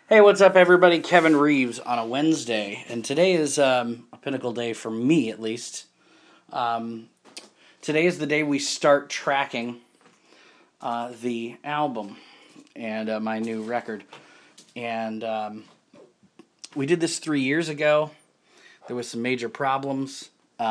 Hey, what's up, everybody? Kevin Reeves on a Wednesday, and today is a pinnacle day for me, at least. Um, Today is the day we start tracking the album and my new record. And we did this 3 years ago. There was some major problems,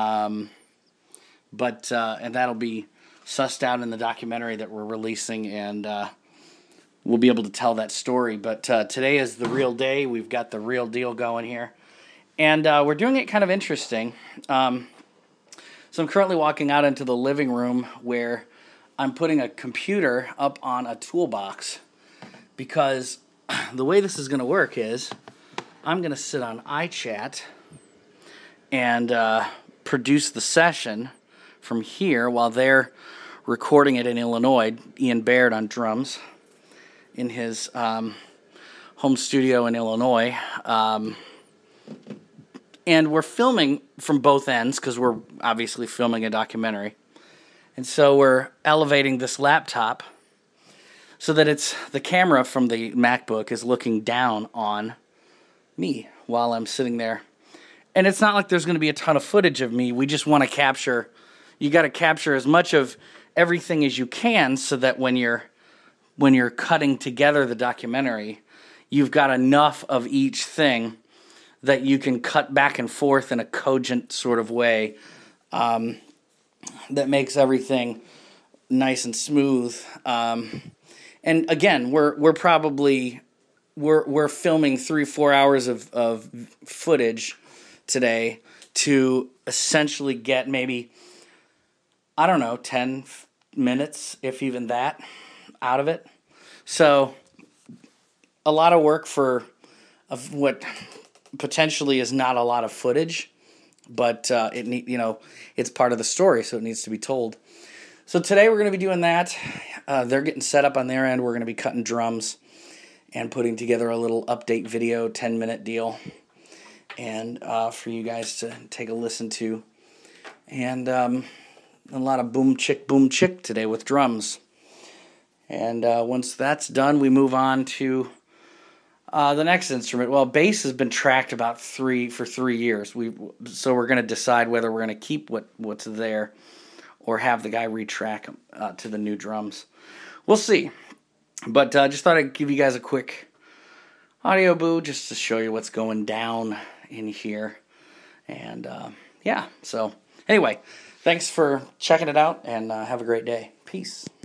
but and that'll be sussed out in the documentary that we're releasing, and we'll be able to tell that story. But today is the real day. We've got the real deal going here. And we're doing it kind of interesting. So I'm currently walking out into the living room where I'm putting a computer up on a toolbox, because the way this is going to work is I'm going to sit on iChat and produce the session from here while they're recording it in Illinois. Ian Baird on drums in his home studio in Illinois. And we're filming from both ends because we're obviously filming a documentary. And so we're elevating this laptop so that it's the camera from the MacBook is looking down on me while I'm sitting there. And it's not like there's going to be a ton of footage of me. We just want to capture, you got to capture as much of everything as you can so that when you're cutting together the documentary, you've got enough of each thing that you can cut back and forth in a cogent sort of way that makes everything nice and smooth. And again, we're filming 3-4 hours of footage today to essentially get maybe, 10 minutes, if even that, out of it. So a lot of work of what potentially is not a lot of footage, but it's part of the story, so it needs to be told. So today we're going to be doing that. They're getting set up on their end. We're going to be cutting drums and putting together a little update video, 10-minute deal, and for you guys to take a listen to. And a lot of boom chick today with drums. And once that's done, we move on to the next instrument. Well, bass has been tracked for 3 years. So we're going to decide whether we're going to keep what's there or have the guy retrack to the new drums. We'll see. But just thought I'd give you guys a quick audio boo just to show you what's going down in here. And so anyway, thanks for checking it out, and have a great day. Peace.